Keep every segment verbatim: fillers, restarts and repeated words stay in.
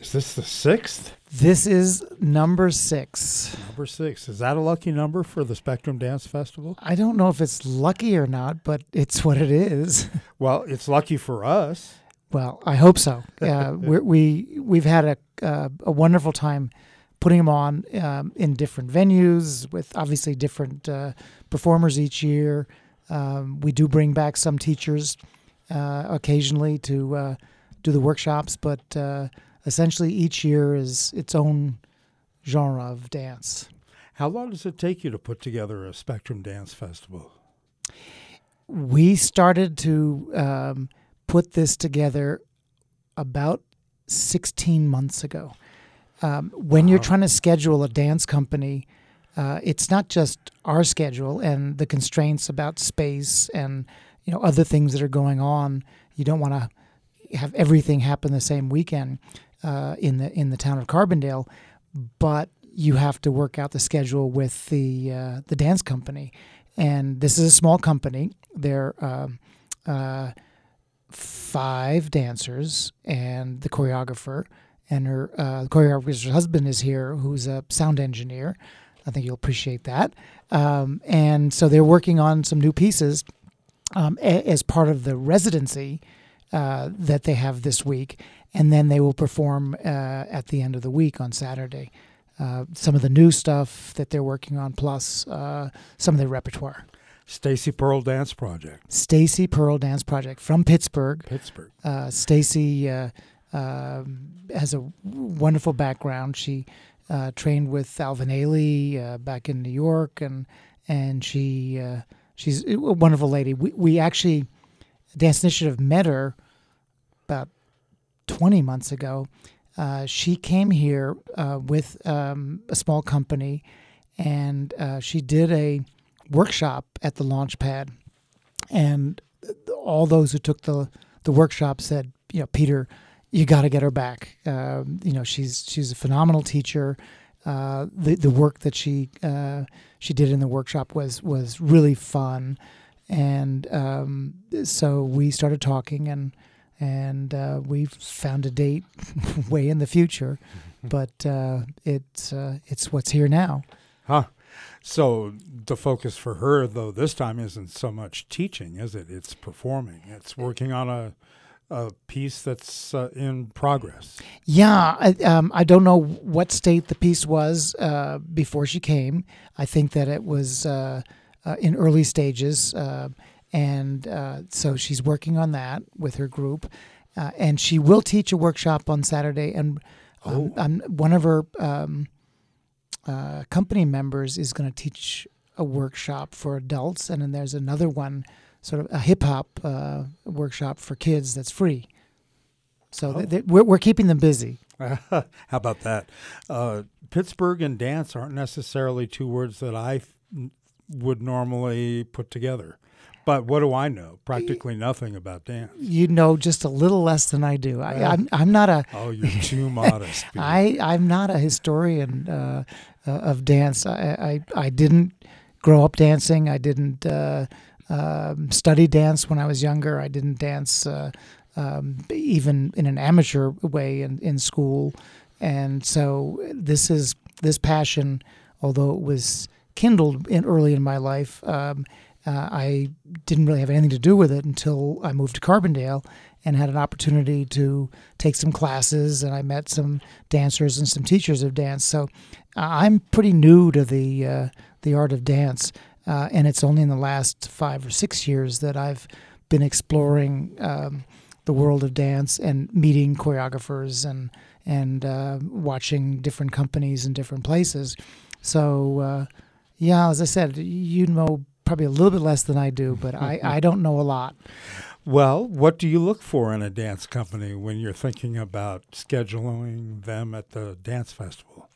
Is this the sixth? This is number six. Number six. Is that a lucky number for the Spectrum Dance Festival? I don't know if it's lucky or not, but it's what it is. Well, it's lucky for us. Well, I hope so. Uh, we're, we we've had a uh, a wonderful time putting them on um, in different venues with obviously different uh, performers each year. Um, we do bring back some teachers uh, occasionally to uh, do the workshops, but uh, essentially each year is its own genre of dance. How long does it take you to put together a Spectrum Dance Festival? We started to um, put this together about sixteen months ago. Um, when Wow. you're trying to schedule a dance company, uh, it's not just our schedule and the constraints about space and you know other things that are going on. You don't want to have everything happen the same weekend uh, in the in the town of Carbondale, but you have to work out the schedule with the uh, the dance company. And this is a small company. They're um, uh, five dancers and the choreographer. And her uh, the choreographer's husband is here, who's a sound engineer. I think you'll appreciate that. Um, and so they're working on some new pieces um, a- as part of the residency uh, that they have this week. And then they will perform uh, at the end of the week on Saturday. Uh, some of the new stuff that they're working on, plus uh, some of their repertoire. Stacy Pearl Dance Project. Stacy Pearl Dance Project from Pittsburgh. Pittsburgh. Uh, Stacy uh, uh, has a wonderful background. She uh, trained with Alvin Ailey uh, back in New York, and and she uh, she's a wonderful lady. We we actually Dance Initiative met her about twenty months ago. Uh, she came here uh, with um, a small company, and uh, she did a workshop at the launch pad. And all those who took the the workshop said, you know, Peter, you got to get her back. Uh, you know, she's she's a phenomenal teacher. Uh, the the work that she uh, she did in the workshop was was really fun, and um, so we started talking and. And uh, we've found a date way in the future, but uh, it's uh, it's what's here now. Huh. So the focus for her, though, this time isn't so much teaching, is it? It's performing. It's working on a, a piece that's uh, in progress. Yeah, I, um, I don't know what state the piece was uh, before she came. I think that it was uh, uh, in early stages. Uh, And uh, so she's working on that with her group. Uh, and she will teach a workshop on Saturday. And um, Oh. um, one of her um, uh, company members is going to teach a workshop for adults. And then there's another one, sort of a hip-hop uh, workshop for kids that's free. So Oh. th- th- we're, we're keeping them busy. How about that? Uh, Pittsburgh and dance aren't necessarily two words that I f- would normally put together. But what do I know? Practically nothing about dance. You know just a little less than I do. I, I'm, I'm not a... Oh, you're too modest, Peter. I, I'm not a historian uh, uh, of dance. I, I I didn't grow up dancing. I didn't uh, um, study dance when I was younger. I didn't dance uh, um, even in an amateur way in, in school. And so this is this passion, although it was kindled in early in my life, um, uh, I didn't really have anything to do with it until I moved to Carbondale and had an opportunity to take some classes, and I met some dancers and some teachers of dance. So uh, I'm pretty new to the uh, the art of dance, uh, and it's only in the last five or six years that I've been exploring um, the world of dance and meeting choreographers and and uh, watching different companies in different places. So uh, yeah, as I said, you know probably a little bit less than I do, but I, I don't know a lot. Well, what do you look for in a dance company when you're thinking about scheduling them at the dance festival?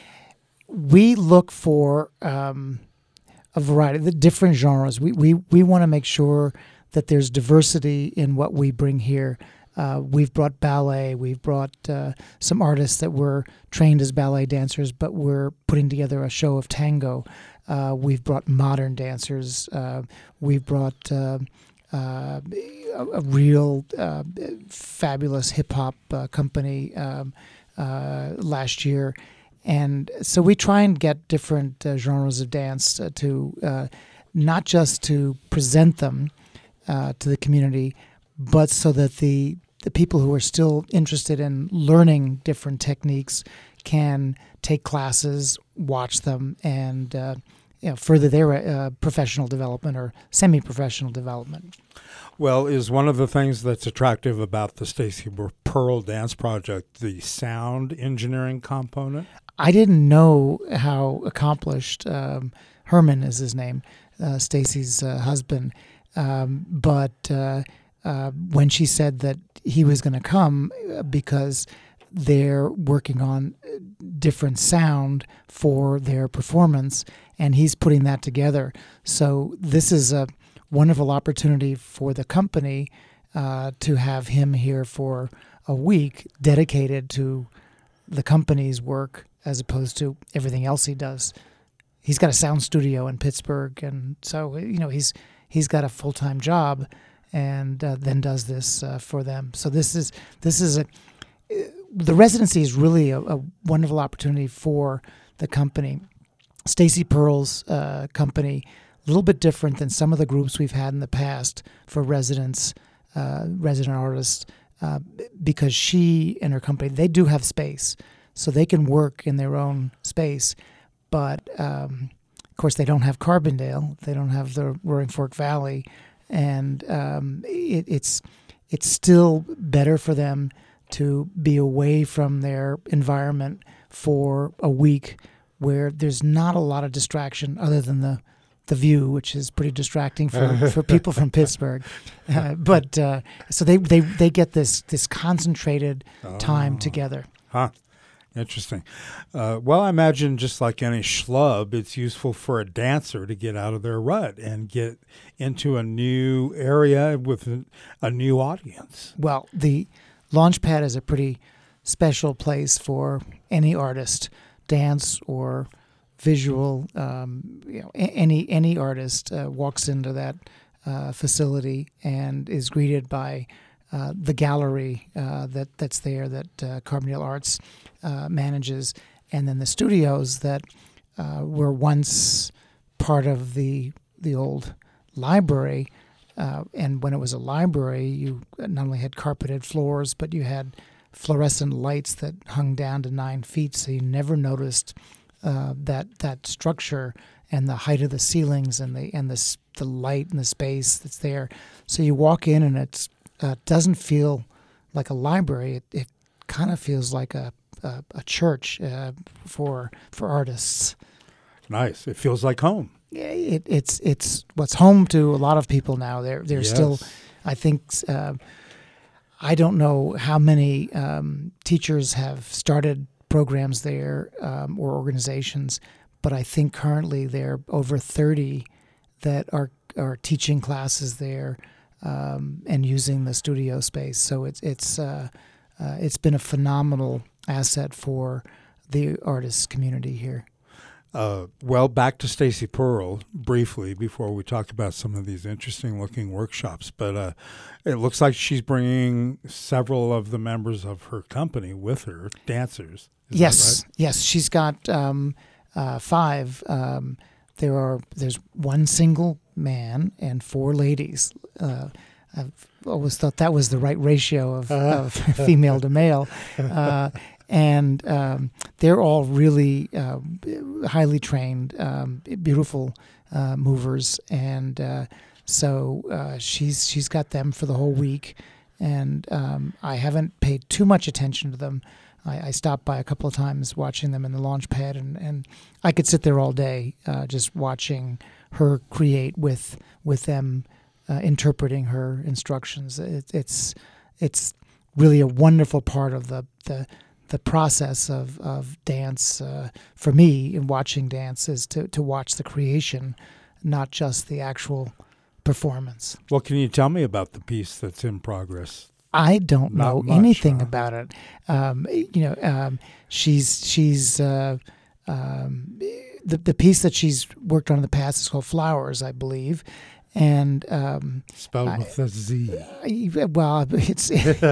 We look for um, a variety of the different genres. We we, we want to make sure that there's diversity in what we bring here. Uh, we've brought ballet. We've brought uh, some artists that were trained as ballet dancers, but we're putting together a show of tango. Uh, we've brought modern dancers. Uh, we've brought uh, uh, a, a real uh, fabulous hip-hop uh, company um, uh, last year. And so we try and get different uh, genres of dance uh, to uh, not just to present them uh, to the community, but so that the the people who are still interested in learning different techniques can take classes, watch them, and uh, you know, further their uh, professional development or semi-professional development. Well, is one of the things that's attractive about the Stacy Pearl Dance Project the sound engineering component? I didn't know how accomplished um, Herman is his name, uh, Stacy's uh, husband, um, but uh, uh, when she said that he was going to come uh, because they're working on different sound for their performance, and he's putting that together. So this is a wonderful opportunity for the company uh, to have him here for a week dedicated to the company's work as opposed to everything else he does. He's got a sound studio in Pittsburgh, and so you know he's he's got a full-time job, and uh, then does this uh, for them. So this is this is a the residency is really a, a wonderful opportunity for the company. Stacy Pearl's uh, company, a little bit different than some of the groups we've had in the past for residents, uh, resident artists, uh, because she and her company, they do have space, so they can work in their own space. But um, of course, they don't have Carbondale, they don't have the Roaring Fork Valley, and um, it, it's it's still better for them to be away from their environment for a week where there's not a lot of distraction other than the, the view, which is pretty distracting for, for people from Pittsburgh. Uh, but uh, so they, they, they get this, this concentrated time oh. together. Huh. Interesting. Uh, well, I imagine just like any schlub, it's useful for a dancer to get out of their rut and get into a new area with a, a new audience. Well, the Launchpad is a pretty special place for any artist, dance or visual. Um, you know, a- any any artist uh, walks into that uh, facility and is greeted by uh, the gallery uh, that that's there that uh, Carbondale Arts uh, manages, and then the studios that uh, were once part of the the old library. Uh, and when it was a library, you not only had carpeted floors, but you had fluorescent lights that hung down to nine feet, so you never noticed uh, that that structure and the height of the ceilings and the and the the light and the space that's there. So you walk in, and it uh, doesn't feel like a library. It, it kind of feels like a a, a church uh, for for artists. Nice. It feels like home. It, it's it's what's home to a lot of people now. They're they're Yes. still, I think, uh, I don't know how many um, teachers have started programs there um, or organizations, but I think currently there are over thirty that are are teaching classes there um, and using the studio space. So it's it's uh, uh, it's been a phenomenal asset for the artist community here. Uh, well, back to Stacy Pearl briefly before we talk about some of these interesting-looking workshops. But uh, it looks like she's bringing several of the members of her company with her, dancers. Is Yes, that right? yes, she's got um, uh, five. Um, there are there's one single man and four ladies. Uh, I've always thought that was the right ratio of, of female to male. Uh, And um, they're all really uh, highly trained, um, beautiful uh, movers, and uh, so uh, she's she's got them for the whole week. And um, I haven't paid too much attention to them. I, I stopped by a couple of times watching them in the Launchpad, and, and I could sit there all day uh, just watching her create with with them, uh, interpreting her instructions. It, it's it's really a wonderful part of the the. the process of, of dance uh, for me in watching dance is to, to watch the creation, not just the actual performance. Well, can you tell me about the piece that's in progress? I don't Not know much, anything huh? about it. Um, you know, um, she's she's uh, um, the the piece that she's worked on in the past is called Flowers, I believe, and um, spelled I- with a Z. I- well, it's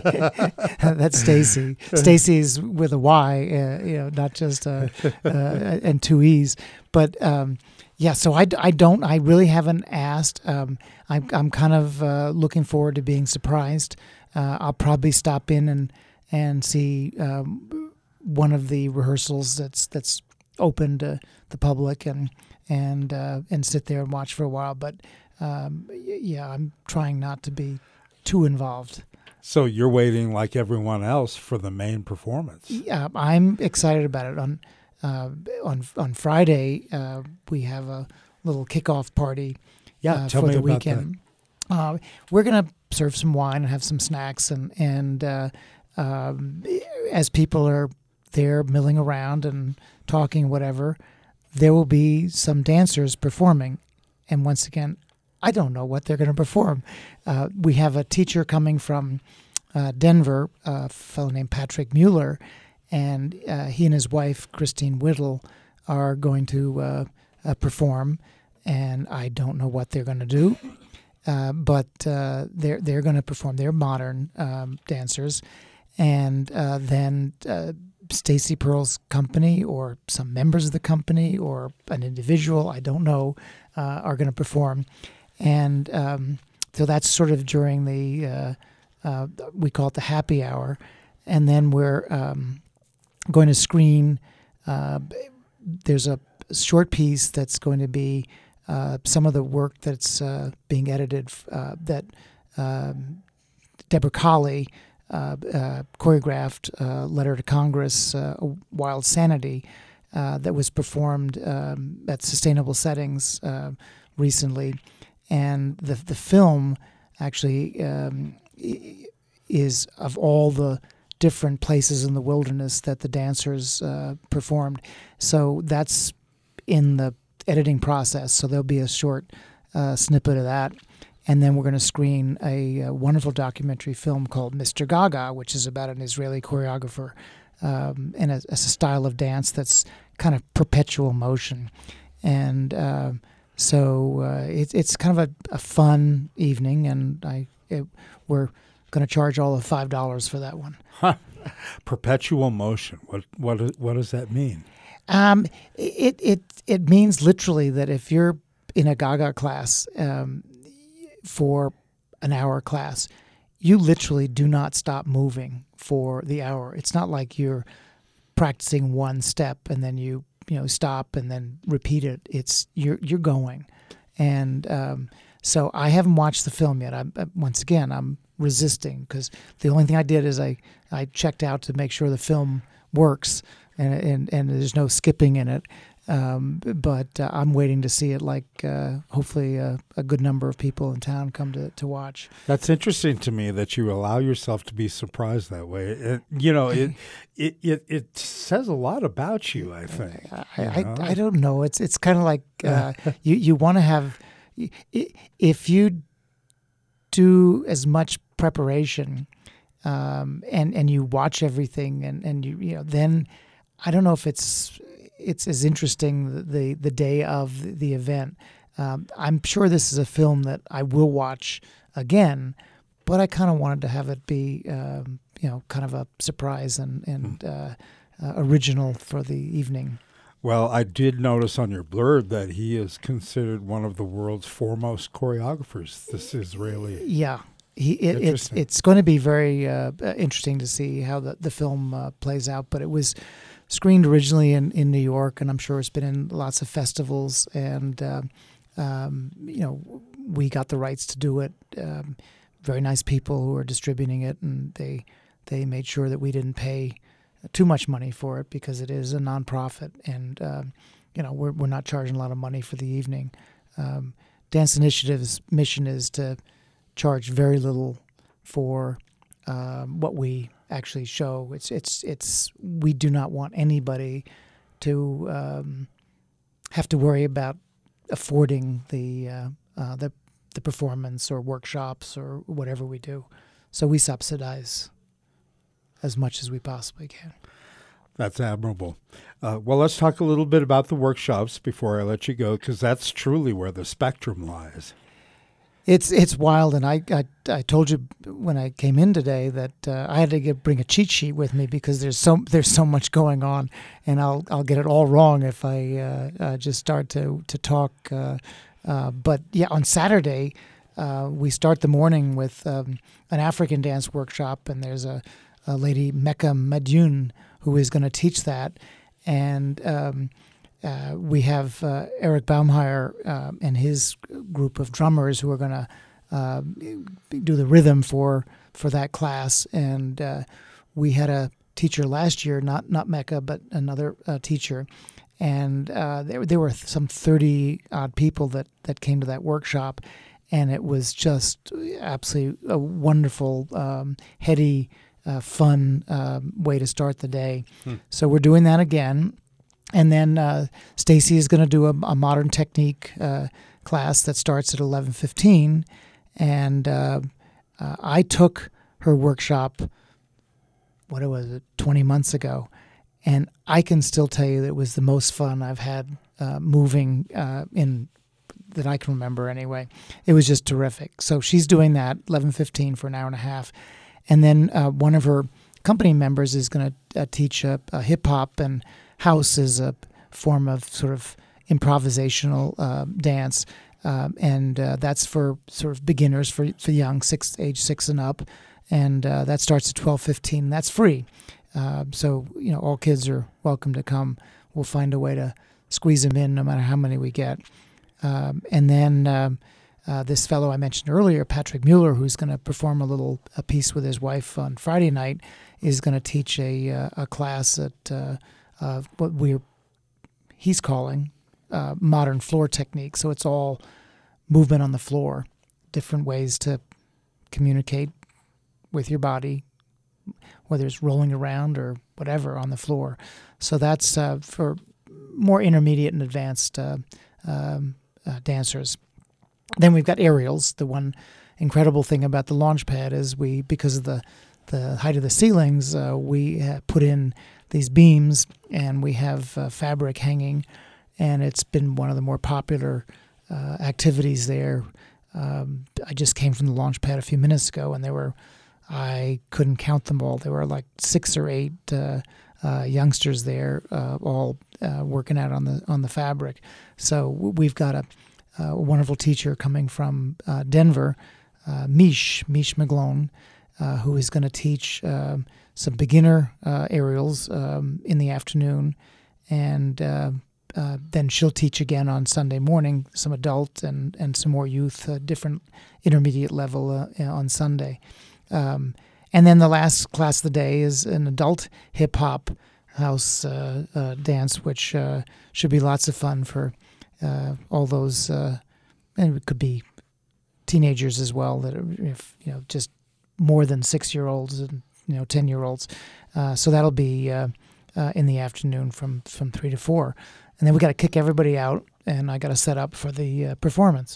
that's Stacy. Stacy's with a Y, uh, you know, not just uh, uh, and two E's. But um, yeah, so I, I don't, I really haven't asked. Um, I'm I'm kind of uh, looking forward to being surprised. Uh, I'll probably stop in and and see um, one of the rehearsals that's that's open to the public and and uh, and sit there and watch for a while. But um, y- yeah, I'm trying not to be too involved. So you're waiting like everyone else for the main performance. Yeah, I'm excited about it. On uh, on on Friday, uh, we have a little kickoff party. Yeah, uh, tell for me the about weekend. Uh, we're gonna serve some wine and have some snacks, and and uh, um, as people are there milling around and talking, whatever, there will be some dancers performing. And once again, I don't know what they're going to perform. Uh, we have a teacher coming from uh, Denver, a fellow named Patrick Mueller, and uh, he and his wife, Christine Whittle, are going to uh, uh, perform. And I don't know what they're going to do, uh, but uh, they're they're going to perform. They're modern um, dancers, and uh, then uh, Stacy Pearl's company, or some members of the company, or an individual, I don't know, uh, are going to perform. And um, so that's sort of during the, uh, uh, we call it the happy hour. And then we're um, going to screen, uh, there's a short piece that's going to be uh, some of the work that's uh, being edited uh, that um, Deborah Colley uh, uh, choreographed, uh, Letter to Congress, uh, Wild Sanity, uh, that was performed um, at Sustainable Settings uh, recently. And the the film actually um, is, of all the different places in the wilderness that the dancers uh, performed. So that's in the editing process. So there'll be a short uh, snippet of that. And then we're going to screen a, a wonderful documentary film called Mister Gaga, which is about an Israeli choreographer um, and a, a style of dance that's kind of perpetual motion. And uh, So uh, it, it's kind of a, a fun evening, and I it, we're going to charge all of five dollars for that one. Huh. Perpetual motion. What what is- what does that mean? Um, it it it means literally that if you're in a Gaga class um, for an hour class, you literally do not stop moving for the hour. It's not like you're practicing one step and then you you know stop and then repeat it. It's you're you're going, and um, so I haven't watched the film yet. I'm uh, once again I'm resisting, because the only thing I did is I, I checked out to make sure the film works and and, and there's no skipping in it. Um, but uh, I'm waiting to see it. Like uh, hopefully uh, a good number of people in town come to to watch. That's interesting to me that you allow yourself to be surprised that way. It, you know, it, it it it says a lot about you, I think. I, you know? I, I don't know. It's it's kind of like uh, you you want to have, if you do as much preparation um, and and you watch everything and, and you you know then I don't know if it's it's as interesting the the, the day of the event. Um, I'm sure this is a film that I will watch again, but I kind of wanted to have it be um, you know kind of a surprise and and mm. uh, uh, original for the evening. Well, I did notice on your blurb that he is considered one of the world's foremost choreographers. This Israeli. Yeah, he it, it's it's going to be very uh, interesting to see how the the film uh, plays out. But it was screened originally in, in New York, and I'm sure it's been in lots of festivals. And uh, um, you know, we got the rights to do it. Um, very nice people who are distributing it, and they they made sure that we didn't pay too much money for it, because it is a nonprofit, and uh, you know we're we're not charging a lot of money for the evening. Um, Dance Initiative's mission is to charge very little for um, what we actually show. It's it's it's we do not want anybody to um, have to worry about affording the uh, uh, the the performance or workshops or whatever we do. So we subsidize as much as we possibly can. That's admirable. Uh, well, let's talk a little bit about the workshops before I let you go, because that's truly where the spectrum lies. It's it's wild, and I, I I told you when I came in today that uh, I had to get, bring a cheat sheet with me because there's so there's so much going on, and I'll I'll get it all wrong if I uh, uh, just start to to talk. Uh, uh, but yeah, on Saturday uh, we start the morning with um, an African dance workshop, and there's a, a lady Mecca Madjun who is going to teach that, and um, Uh, we have uh, Eric Baumheier uh, and his group of drummers who are going to uh, do the rhythm for for that class. And uh, we had a teacher last year, not not Mecca, but another uh, teacher. And uh, there there were some thirty odd people that, that came to that workshop, and it was just absolutely a wonderful, um, heady, uh, fun uh, way to start the day. Hmm. So we're doing that again. And then uh, Stacy is going to do a, a modern technique uh, class that starts at eleven fifteen. And uh, uh, I took her workshop, what was it, twenty months ago. And I can still tell you that it was the most fun I've had uh, moving uh, in that I can remember anyway. It was just terrific. So she's doing that, eleven fifteen for an hour and a half. And then uh, one of her company members is going to uh, teach a, a hip-hop and house is a form of sort of improvisational uh, dance, um, and uh, that's for sort of beginners, for for young, six age six and up, and uh, that starts at twelve fifteen. That's free, uh, so you know all kids are welcome to come. We'll find a way to squeeze them in, no matter how many we get. Um, and then um, uh, this fellow I mentioned earlier, Patrick Mueller, who's going to perform a little a piece with his wife on Friday night, is going to teach a uh, a class at uh, Uh, what we're he's calling uh, modern floor technique. So it's all movement on the floor, different ways to communicate with your body, whether it's rolling around or whatever on the floor. So that's uh, for more intermediate and advanced uh, um, uh, dancers. Then we've got aerials. The one incredible thing about the launch pad is we, because of the, the height of the ceilings, uh, we uh, put in these beams, and we have uh, fabric hanging, and it's been one of the more popular uh, activities there. Um, I just came from the launch pad a few minutes ago, and there were, I couldn't count them all. There were like six or eight uh, uh, youngsters there, uh, all uh, working out on the on the fabric. So we've got a, a wonderful teacher coming from uh, Denver, uh, Mish Mish McGlone, uh, who is going to teach Um, some beginner uh, aerials um, in the afternoon, and uh, uh, then she'll teach again on Sunday morning, some adult and, and some more youth, uh, different intermediate level uh, on Sunday. Um, and then the last class of the day is an adult hip-hop house uh, uh, dance, which uh, should be lots of fun for uh, all those, uh, and it could be teenagers as well, that are, if you know, just more than six-year-olds and you know, ten-year-olds. Uh, so that'll be uh, uh, in the afternoon from, from three to four. And then we got to kick everybody out, and I got to set up for the uh, performance.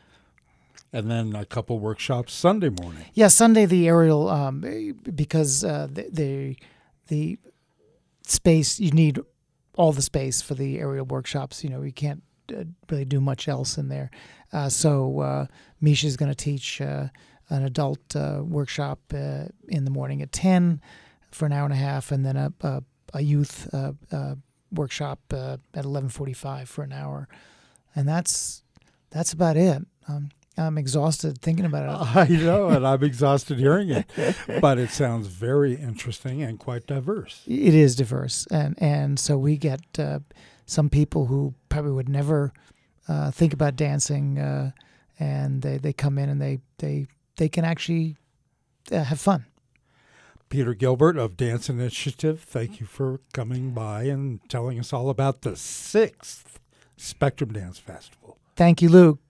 And then a couple workshops Sunday morning. Yeah, Sunday the aerial, um, because uh, the, the the space, you need all the space for the aerial workshops. You know, you can't uh, really do much else in there. Uh, so uh, Misha's going to teach Uh, an adult uh, workshop uh, in the morning at ten for an hour and a half, and then a, a, a youth uh, uh, workshop uh, at eleven forty-five for an hour. And that's that's about it. Um, I'm exhausted thinking about it. I know, and I'm exhausted hearing it. But it sounds very interesting and quite diverse. It is diverse. And, and so we get uh, some people who probably would never uh, think about dancing, uh, and they, they come in and they, they they can actually uh, have fun. Peter Gilbert of Dance Initiative, thank you for coming by and telling us all about the sixth Spectrum Dance Festival. Thank you, Luke.